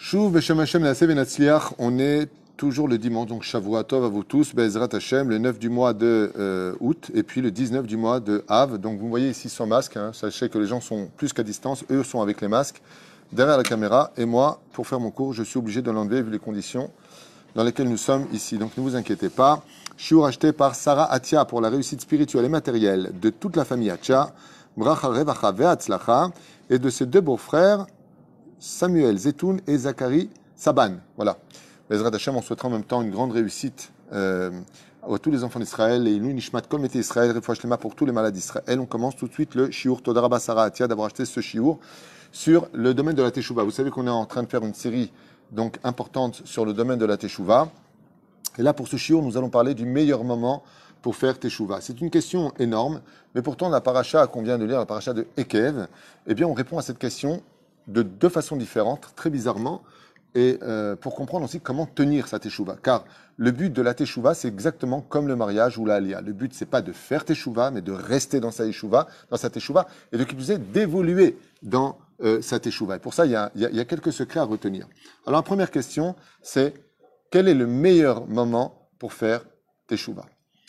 Shuv Beshem Hashem Naasev Venatzliach, on est toujours le dimanche, donc Shavua Tov à vous tous, Be'ezrat Hashem, le 9 du mois de août, et puis le 19 du mois de Av. Donc vous voyez ici sans masque, hein, sachez que les gens sont plus qu'à distance, eux sont avec les masques, derrière la caméra, et moi, pour faire mon cours, je suis obligé de l'enlever vu les conditions dans lesquelles nous sommes ici. Donc ne vous inquiétez pas. Shiur acheté par Sarah Atia pour la réussite spirituelle et matérielle de toute la famille Atia, Bracha Revacha Ve'atzlacha, et de ses deux beaux-frères, Samuel Zetoun et Zachary Saban. Voilà. Bezrat Hashem, on souhaitera en même temps une grande réussite à tous les enfants d'Israël et Ilou Nishmat Kol Mete Israël, Refouach Lema pour tous les malades d'Israël. On commence tout de suite le Shiur Toda Rabba Sarah Atia d'avoir acheté ce Shiur sur le domaine de la Teshuvah. Vous savez qu'on est en train de faire une série donc importante sur le domaine de la Teshuvah. Et là, pour ce Shiur, nous allons parler du meilleur moment pour faire Teshuvah. C'est une question énorme, mais pourtant la paracha qu'on vient de lire, la paracha de Ekev, eh bien on répond à cette question de deux façons différentes, très bizarrement, et pour comprendre aussi comment tenir sa teshuva. Car le but de la teshuva, c'est exactement comme le mariage ou la aliyah. Le but, c'est pas de faire teshuva, mais de rester dans sa teshuva, et de qui plus est, d'évoluer dans sa teshuva. Et pour ça, il y a quelques secrets à retenir. Alors, la première question, c'est quel est le meilleur moment pour faire teshuva?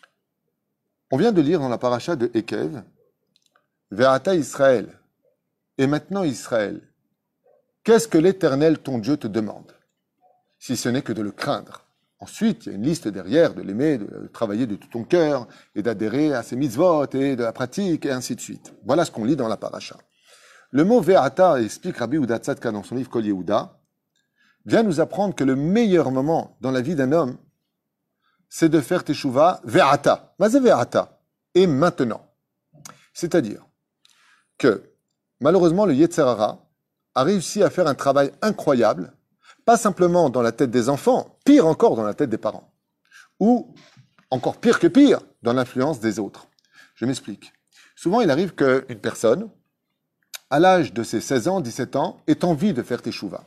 On vient de lire dans la paracha de Ekev, Ve'ata Israël, et maintenant Israël, qu'est-ce que l'Éternel, ton Dieu, te demande? Si ce n'est que de le craindre. Ensuite, il y a une liste derrière, de l'aimer, de travailler de tout ton cœur, et d'adhérer à ses mitzvot, et de la pratique, et ainsi de suite. Voilà ce qu'on lit dans la paracha. Le mot Ve'ata, explique Rabbi Yehuda Tzadka dans son livre Kol Yehuda, vient nous apprendre que le meilleur moment dans la vie d'un homme, c'est de faire teshuva Ve'ata. Mazé Ve'ata. Et maintenant. C'est-à-dire que, malheureusement, le Yetzer Hara a réussi à faire un travail incroyable, pas simplement dans la tête des enfants, pire encore dans la tête des parents, ou encore pire que pire, dans l'influence des autres. Je m'explique. Souvent, il arrive qu'une personne, à l'âge de ses 16 ans, 17 ans, ait envie de faire teshuva.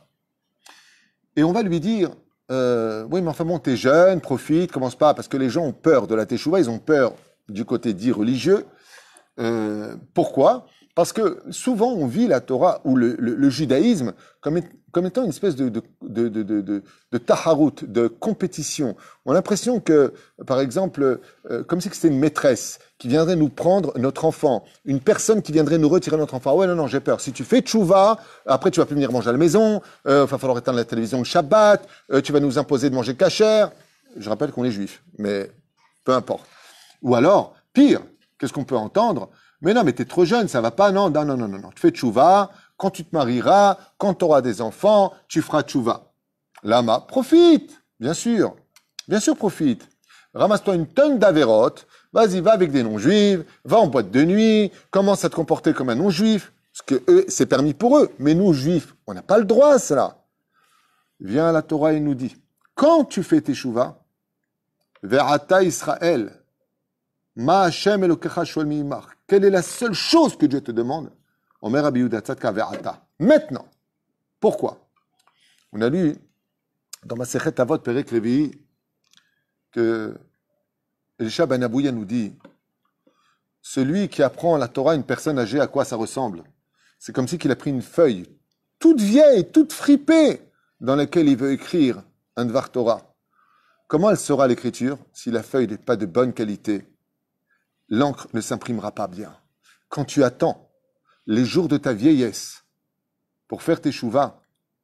Et on va lui dire, oui, mais enfin bon, t'es jeune, profite, commence pas, parce que les gens ont peur de la teshuva, ils ont peur du côté dit religieux. Pourquoi ? Parce que souvent, on vit la Torah ou le judaïsme comme étant une espèce de taharut, de compétition. On a l'impression que, par exemple, comme si c'était une maîtresse qui viendrait nous prendre notre enfant, une personne qui viendrait nous retirer notre enfant. Ah ouais, non, j'ai peur. Si tu fais tchouva, après tu vas plus venir manger à la maison, va falloir éteindre la télévision le Shabbat, tu vas nous imposer de manger kasher. Je rappelle qu'on est juif, mais peu importe. Ou alors, pire, qu'est-ce qu'on peut entendre ? Mais non, mais t'es trop jeune, ça va pas, non. Tu fais tchouva, quand tu te marieras, quand tu auras des enfants, tu feras tchouva. Lama, profite, bien sûr, profite. Ramasse-toi une tonne d'avérotes, vas-y, va avec des non-juifs, va en boîte de nuit, commence à te comporter comme un non-juif, parce que eux, c'est permis pour eux, mais nous, juifs, on n'a pas le droit à cela. Viens la Torah et nous dit, quand tu fais tes tchouva, Ve'ata Israël, Ma Hashem Elokecha Shoel Mi'imach. Quelle est la seule chose que Dieu te demande? Omer Rabbi Yehuda Tzadka Ve'ata. Maintenant. Pourquoi? On a lu dans Masechet Avot Perek Revi'i que Elisha ben Abouya nous dit celui qui apprend la Torah à une personne âgée, à quoi ça ressemble? C'est comme si qu'il a pris une feuille toute vieille, toute fripée, dans laquelle il veut écrire un Dvar Torah. Comment elle sera l'écriture si la feuille n'est pas de bonne qualité? L'encre ne s'imprimera pas bien. Quand tu attends les jours de ta vieillesse pour faire teshuva,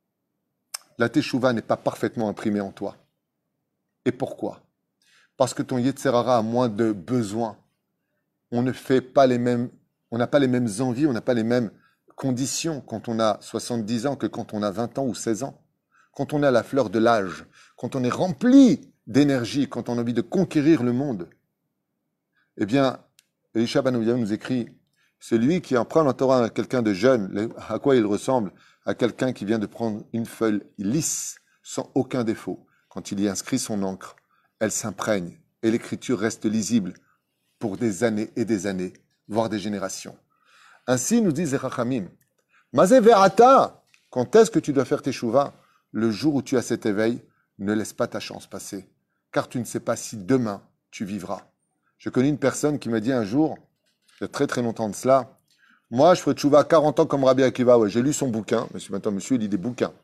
la teshuva n'est pas parfaitement imprimée en toi. Et pourquoi? Parce que ton Yetzer Hara a moins de besoins. On n'a pas les mêmes envies, on n'a pas les mêmes conditions quand on a 70 ans que quand on a 20 ans ou 16 ans. Quand on est à la fleur de l'âge, quand on est rempli d'énergie, quand on a envie de conquérir le monde. Eh bien, Elisha ben Abouya nous écrit, celui qui apprend la Torah à quelqu'un de jeune, à quoi il ressemble? À quelqu'un qui vient de prendre une feuille lisse, sans aucun défaut. Quand il y inscrit son encre, elle s'imprègne et l'écriture reste lisible pour des années et des années, voire des générations. Ainsi nous disent les Chachamim, Mazé Ve'ata, quand est-ce que tu dois faire tes teshuvah? Le jour où tu as cet éveil, ne laisse pas ta chance passer, car tu ne sais pas si demain tu vivras. Je connais une personne qui m'a dit un jour, il y a très très longtemps de cela, moi je ferai tchouva 40 ans comme Rabbi Akiva, ouais, j'ai lu son bouquin, monsieur, maintenant monsieur il lit des bouquins,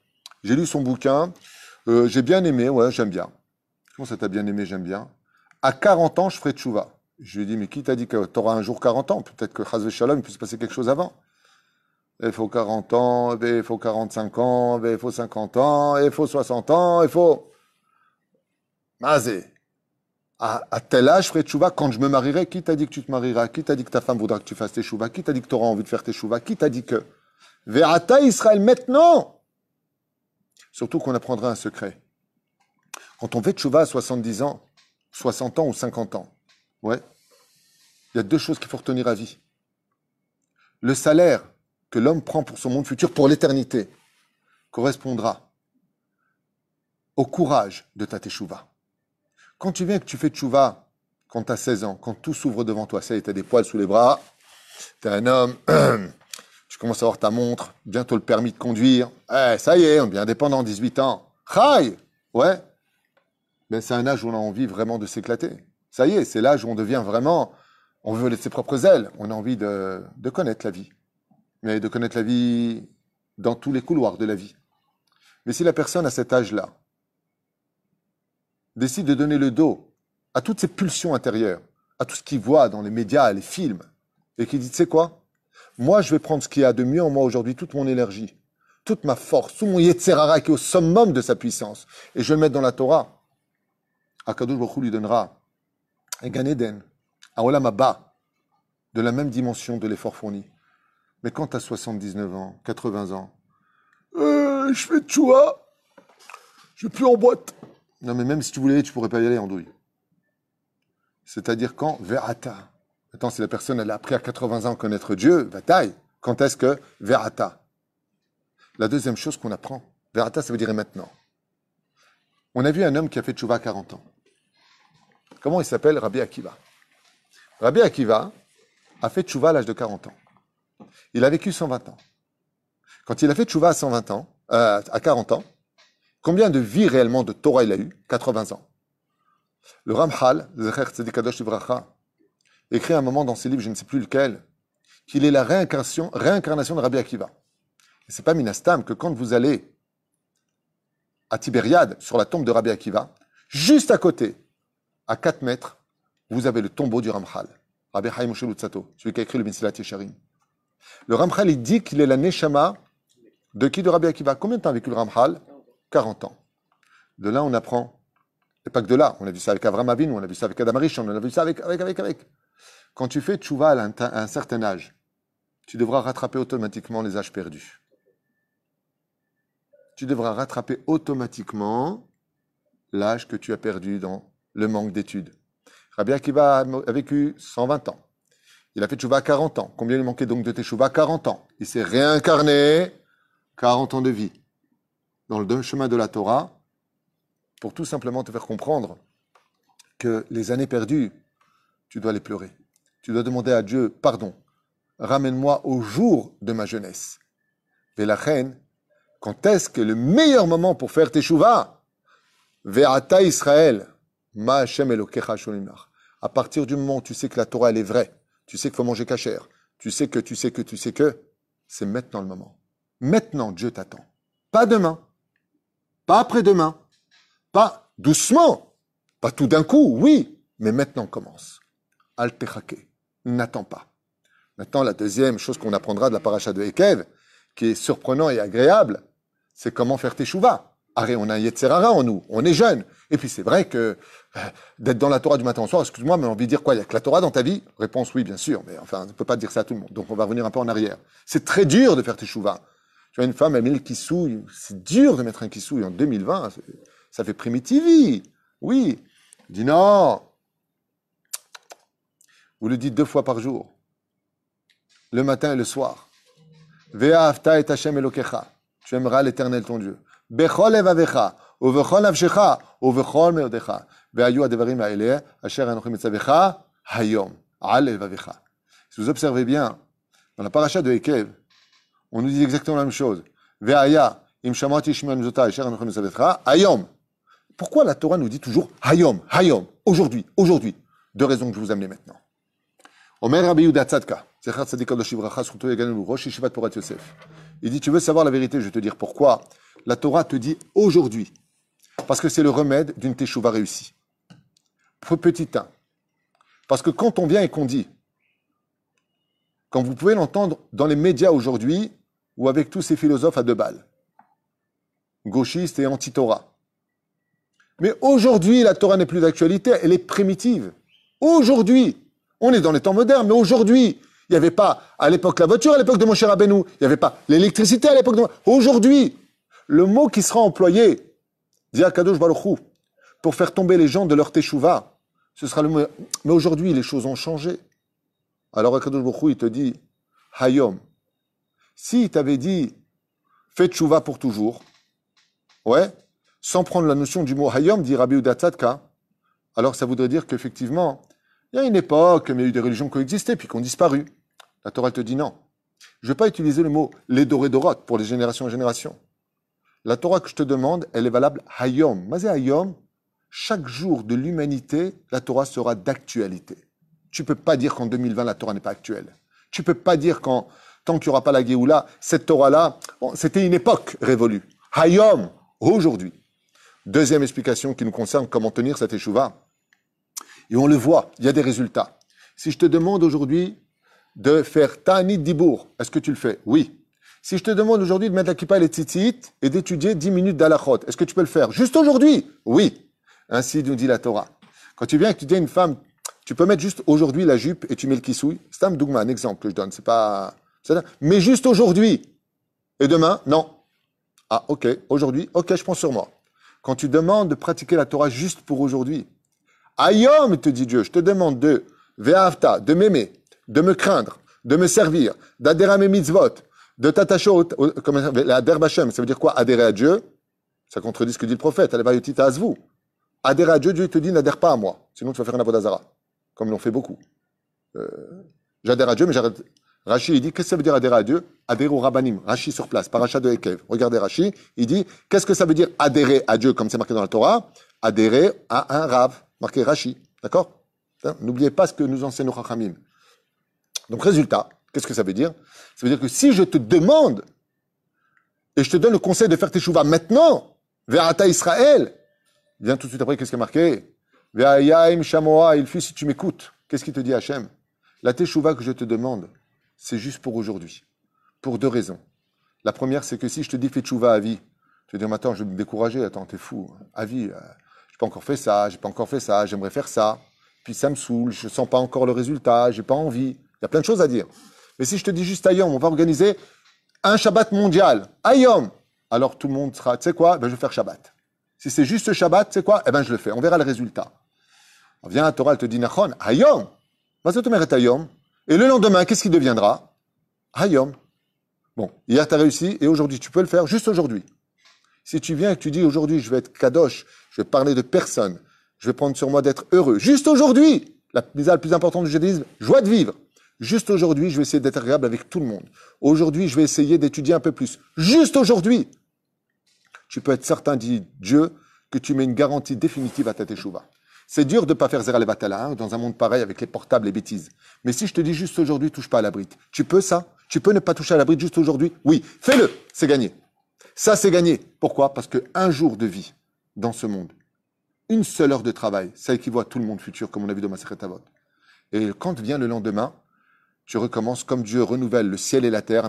J'ai lu son bouquin. J'ai bien aimé, ouais, j'aime bien. Comment ça t'a bien aimé, j'aime bien? À 40 ans, je ferai tchouva. Je lui ai dit, mais qui t'a dit que tu auras un jour 40 ans? Peut-être que Chazve Shalom, il peut se passer quelque chose avant. Il faut 40 ans, il faut 45 ans, il faut 50 ans, il faut 60 ans, il faut... Mazé. À tel âge, je ferai tchouva quand je me marierai. Qui t'a dit que tu te marieras? Qui t'a dit que ta femme voudra que tu fasses tes chouvas? Qui t'a dit que tu auras envie de faire tes chouvas? Qui t'a dit que... Verata Israël maintenant! Surtout qu'on apprendra un secret. Quand on fait tchouva à 70 ans, 60 ans ou 50 ans, ouais, il y a deux choses qu'il faut retenir à vie. Le salaire que l'homme prend pour son monde futur, pour l'éternité, correspondra au courage de ta teshuva. Quand tu viens et que tu fais teshuva, quand tu as 16 ans, quand tout s'ouvre devant toi, ça y est, tu as des poils sous les bras, tu es un homme, tu commences à avoir ta montre, bientôt le permis de conduire, ça y est, on est indépendant, 18 ans, Chai, ouais, ben, c'est un âge où on a envie vraiment de s'éclater. Ça y est, c'est l'âge où on devient vraiment, on veut de ses propres ailes, on a envie de connaître la vie. Mais de connaître la vie dans tous les couloirs de la vie. Mais si la personne à cet âge-là décide de donner le dos à toutes ses pulsions intérieures, à tout ce qu'il voit dans les médias, les films, et qui dit, tu sais quoi? Moi, je vais prendre ce qu'il y a de mieux en moi aujourd'hui, toute mon énergie, toute ma force, tout mon Yetzerara qui est au summum de sa puissance, et je vais le mettre dans la Torah. Akadosh Baruch Hu lui donnera un Gan Eden, un Olam Haba, de la même dimension de l'effort fourni. Mais quand tu as 79 ans, 80 ans, je fais tchoua, je suis plus en boîte. Non, mais même si tu voulais, tu pourrais pas y aller en douille. C'est-à-dire quand Verata. Attends, si la personne elle a appris à 80 ans à connaître Dieu, bataille. Quand est-ce que Verata? La deuxième chose qu'on apprend, Verata, ça veut dire maintenant. On a vu un homme qui a fait tchouva à 40 ans. Comment il s'appelle? Rabbi Akiva. Rabbi Akiva a fait tchouva à l'âge de 40 ans. Il a vécu 120 ans. Quand il a fait tchouva à 120 ans, à 40 ans, combien de vies réellement de Torah il a eu? 80 ans. Le Ramchal, Zecher Tzadik Kadosh Livracha, écrit un moment dans ses livres, je ne sais plus lequel, qu'il est la réincarnation de Rabbi Akiva. Et c'est pas Minastam que quand vous allez à Tibériade, sur la tombe de Rabbi Akiva, juste à côté, à 4 mètres, vous avez le tombeau du Ramchal, Rabbi Chaim Moshe Luzzatto, celui qui a écrit le Mesilat Yesharim. Le Ramchal, il dit qu'il est la Neshama de qui? De Rabbi Akiva. Combien de temps a vécu le Ramchal? 40 ans. De là, on apprend. Et pas que de là. On a vu ça avec Avram Avinu, on a vu ça avec Adam Arishon, on a vu ça avec. Quand tu fais tchouva à un certain âge, tu devras rattraper automatiquement les âges perdus. Tu devras rattraper automatiquement l'âge que tu as perdu dans le manque d'études. Rabbi Akiva a vécu 120 ans. Il a fait tchouva à 40 ans. Combien il manquait donc de tchouva? 40 ans. Il s'est réincarné 40 ans de vie dans le chemin de la Torah pour tout simplement te faire comprendre que les années perdues, tu dois les pleurer. Tu dois demander à Dieu pardon. Ramène-moi au jour de ma jeunesse. Et la reine, quand est-ce que le meilleur moment pour faire teshuvah? Ve'ata Israël, ma Hashem Elokecha sholimach. À partir du moment où tu sais que la Torah elle est vraie, tu sais qu'il faut manger cachère, tu sais que, c'est maintenant le moment. Maintenant, Dieu t'attend. Pas demain, pas après-demain, pas doucement, pas tout d'un coup, oui, mais maintenant commence. Al techake, n'attends pas. Maintenant, la deuxième chose qu'on apprendra de la paracha de Ekev, qui est surprenant et agréable, c'est comment faire teshuva. Arrête, on a un Yetzerara en nous, on est jeune. Et puis c'est vrai que d'être dans la Torah du matin au soir, excuse-moi, mais on a envie de dire quoi? Il n'y a que la Torah dans ta vie? Réponse oui, bien sûr, mais enfin, on ne peut pas dire ça à tout le monde. Donc on va revenir un peu en arrière. C'est très dur de faire teshuva. Tu vois, une femme, elle met le kissouille. C'est dur de mettre un kissouille en 2020. Ça fait primitivi. Oui. Dis non. Vous le dites 2 fois par jour. Le matin et le soir. Ve'afta et Hashem Elokecha. Tu aimeras l'Éternel ton Dieu. Bechol evavecha, uvechol nafshecha, uvechol meodecha. Ve'ayu adevarim ha'eleh, asher anochi mitzavecha, hayom, al evavecha. Si vous observez bien, dans la paracha de Ekev, on nous dit exactement la même chose. Ve'aya, im shamati shmion mizota, asher anochi mitzavecha, hayom. Pourquoi la Torah nous dit toujours hayom, hayom, aujourd'hui, aujourd'hui? 2 raisons que je vous amène maintenant. Omer Rabbi Yehuda Tzadka, Zecher Tzadik Kadosh Livracha, Zchuto Yaganu, Rosh Yeshivat Porat Yosef. Il dit, tu veux savoir la vérité, je vais te dire pourquoi La Torah te dit aujourd'hui, parce que c'est le remède d'une teshuva réussie. Petit 1. Parce que quand on vient et qu'on dit, quand vous pouvez l'entendre dans les médias aujourd'hui, ou avec tous ces philosophes à deux balles, gauchistes et anti-Torah. Mais aujourd'hui, la Torah n'est plus d'actualité, elle est primitive. Aujourd'hui, on est dans les temps modernes, mais aujourd'hui, il n'y avait pas à l'époque la voiture, à l'époque de Moshe Rabbeinu, il n'y avait pas l'électricité à l'époque de... Aujourd'hui, le mot qui sera employé, dit Akadosh Baruch Hu, pour faire tomber les gens de leur teshuva, ce sera le mot. Mais aujourd'hui, les choses ont changé. Alors Akadosh Baruch Hu, il te dit, Hayom. S'il t'avait dit, fais teshuva pour toujours, ouais, sans prendre la notion du mot Hayom, dit Rabbi Yehuda Tzadka, alors ça voudrait dire qu'effectivement, il y a une époque, mais il y a eu des religions qui ont existé, puis qui ont disparu. La Torah te dit non. Je ne vais pas utiliser le mot les doré dorot pour les générations et générations. La Torah que je te demande, elle est valable Hayom. Mazé Hayom, chaque jour de l'humanité, la Torah sera d'actualité. Tu ne peux pas dire qu'en 2020, la Torah n'est pas actuelle. Tu ne peux pas dire tant qu'il n'y aura pas la Géoula, cette Torah-là, bon, c'était une époque révolue. Hayom, aujourd'hui. Deuxième explication qui nous concerne comment tenir cette échouva. Et on le voit, il y a des résultats. Si je te demande aujourd'hui de faire Ta'anit Dibour, est-ce que tu le fais? Oui. Si je te demande aujourd'hui de mettre la kippa et les tzitzit et d'étudier 10 minutes d'alachot, est-ce que tu peux le faire? Juste aujourd'hui? Oui. Ainsi nous dit la Torah. Quand tu viens et que tu dis à une femme, tu peux mettre juste aujourd'hui la jupe et tu mets le kissoui. C'est un dougma, un exemple que je donne. C'est pas... Mais juste aujourd'hui. Et demain? Non. Ah, ok. Aujourd'hui? Ok, je prends sur moi. Quand tu demandes de pratiquer la Torah juste pour aujourd'hui, Ayom, te dit Dieu, je te demande de ve'avta, de m'aimer, de me craindre, de me servir, d'adhérer à mes mitzvot, de t'attacher comme la derbachem, ça veut dire quoi? Adhérer à Dieu, ça contredit ce que dit le prophète, alevayotita azvu. Adhérer à Dieu, Dieu te dit n'adhère pas à moi, sinon tu vas faire un avodazara, comme l'ont fait beaucoup. J'adhère à Dieu, mais j'arrête. Rashi, il dit, qu'est-ce que ça veut dire adhérer à Dieu? Adhérer au rabbanim. Rashi sur place, paracha de Ekev. Regardez Rashi, il dit, qu'est-ce que ça veut dire adhérer à Dieu, comme c'est marqué dans la Torah? Adhérer à un rav, marqué Rashi. D'accord? N'oubliez pas ce que nous enseigne nos Chachamim. Donc, résultat, qu'est-ce que ça veut dire? Ça veut dire que si je te demande, et je te donne le conseil de faire tes chouvas maintenant, vers Ata Israël, bien tout de suite après, qu'est-ce qui est marqué? Vers Yaim Shamoa, il fut si tu m'écoutes. Qu'est-ce qu'il te dit, Hachem? La teshuva que je te demande, c'est juste pour aujourd'hui. Pour deux raisons. La première, c'est que si je te dis fais teshuva à vie, tu vas dire, mais attends, je vais me décourager, attends, t'es fou. À vie, j'ai pas encore fait ça, j'ai pas encore fait ça, j'aimerais faire ça. Puis ça me saoule, je sens pas encore le résultat, j'ai pas envie. Il y a plein de choses à dire. Mais si je te dis juste Ayom, on va organiser un Shabbat mondial. Ayom. Alors tout le monde sera, tu sais quoi, ben, je vais faire Shabbat. Si c'est juste Shabbat, tu sais quoi, eh ben je le fais. On verra le résultat. On vient à Torah, elle te dit Nachon, Ayom. Vas-y, tu mérites Ayom. Et le lendemain, qu'est-ce qui deviendra? Hayom. Bon, hier tu as réussi et aujourd'hui tu peux le faire, juste aujourd'hui. Si tu viens et que tu dis aujourd'hui je vais être kadosh, je vais parler de personne, je vais prendre sur moi d'être heureux, juste aujourd'hui, la plus importante du judaïsme, joie de vivre. Juste aujourd'hui, je vais essayer d'être agréable avec tout le monde. Aujourd'hui, je vais essayer d'étudier un peu plus. Juste aujourd'hui. Tu peux être certain, dit Dieu, que tu mets une garantie définitive à ta teshuva. C'est dur de ne pas faire Zera Levatala dans un monde pareil avec les portables et bêtises. Mais si je te dis juste aujourd'hui, touche pas à la brite. Tu peux ça? Tu peux ne pas toucher à la brite juste aujourd'hui? Oui, fais-le, c'est gagné. Ça, c'est gagné. Pourquoi? Parce qu'un jour de vie dans ce monde, une seule heure de travail, ça équivaut à tout le monde futur, comme on a vu dans Masechet Avot. Et quand vient le lendemain, tu recommences comme Dieu renouvelle le ciel et la terre.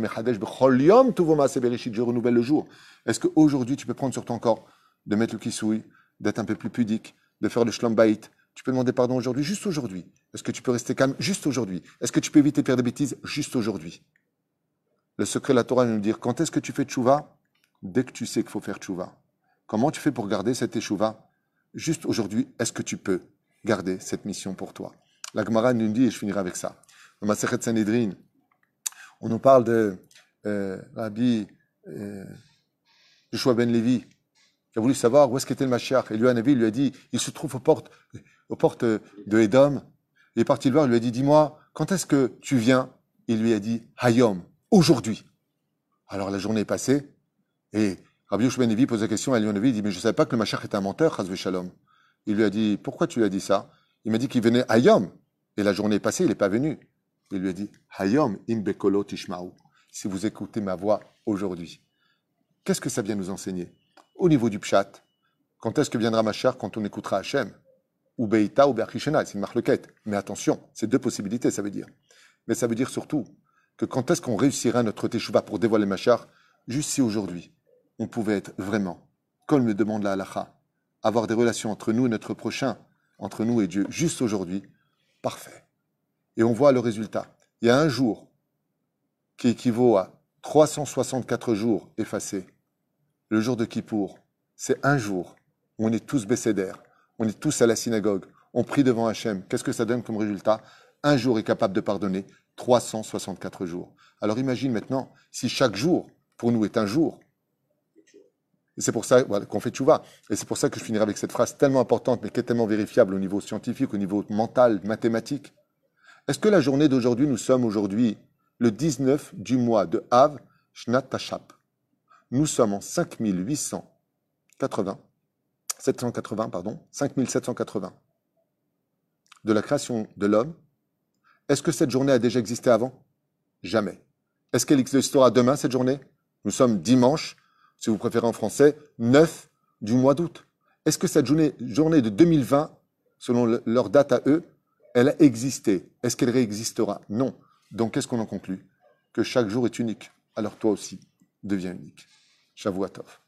Dieu renouvelle le jour. Est-ce qu'aujourd'hui, tu peux prendre sur ton corps de mettre le kissoui, d'être un peu plus pudique, de faire le shlom bayit? Tu peux demander pardon aujourd'hui, juste aujourd'hui. Est-ce que tu peux rester calme juste aujourd'hui? Est-ce que tu peux éviter de faire des bêtises juste aujourd'hui? Le secret de la Torah nous dire quand est-ce que tu fais tchouva? Dès que tu sais qu'il faut faire tchouva. Comment tu fais pour garder cette tchouva? Juste aujourd'hui, est-ce que tu peux garder cette mission pour toi? La Gemara nous dit, et je finirai avec ça. Dans Masechet Sanhedrin, on nous parle de Rabbi Yoshua ben Levi, qui a voulu savoir où est-ce qu'était le Mashiach. Et lui, un avis, lui a dit, il se trouve aux portes de Édom. Il est parti le voir, il lui a dit, dis-moi, quand est-ce que tu viens? Il lui a dit, Hayom, aujourd'hui. Alors la journée est passée, et Rabbi Yoshua ben Levi pose la question à Elion Levi, il dit, mais je ne savais pas que le Mashiach était un menteur, Chas v'Shalom. Il lui a dit, pourquoi tu lui as dit ça? Il m'a dit qu'il venait Hayom, et la journée est passée, il n'est pas venu. Il lui a dit, Hayom im bekolo tishma'u, si vous écoutez ma voix aujourd'hui. Qu'est-ce que ça vient nous enseigner? Au niveau du pshat, quand est-ce que viendra Machar? Quand on écoutera Hachem? Ou Beïta ou Be'achishena, c'est une marloquette. Mais attention, c'est deux possibilités, ça veut dire. Mais ça veut dire surtout que quand est-ce qu'on réussira notre teshuva pour dévoiler Machar? Juste si aujourd'hui, on pouvait être vraiment, comme le demande la halacha, avoir des relations entre nous et notre prochain, entre nous et Dieu, juste aujourd'hui, parfait. Et on voit le résultat. Il y a un jour qui équivaut à 364 jours effacés. Le jour de Kippour, c'est un jour où on est tous bécédères, on est tous à la synagogue, on prie devant Hachem. Qu'est-ce que ça donne comme résultat? Un jour est capable de pardonner 364 jours. Alors imagine maintenant, si chaque jour, pour nous, est un jour, et c'est pour ça voilà, qu'on fait tchouva. Et c'est pour ça que je finirai avec cette phrase tellement importante, mais qui est tellement vérifiable au niveau scientifique, au niveau mental, mathématique. Est-ce que la journée d'aujourd'hui, nous sommes aujourd'hui le 19 du mois de Av, Shnat Tashap. Nous sommes en 5780 de la création de l'homme. Est-ce que cette journée a déjà existé avant? Jamais. Est-ce qu'elle existera demain, cette journée? Nous sommes dimanche, si vous préférez en français, 9 du mois d'août. Est-ce que cette journée de 2020, selon leur date à eux, elle a existé? Est-ce qu'elle réexistera? Non. Donc, qu'est-ce qu'on en conclut? Que chaque jour est unique. Alors toi aussi, deviens unique. Shavua Tov.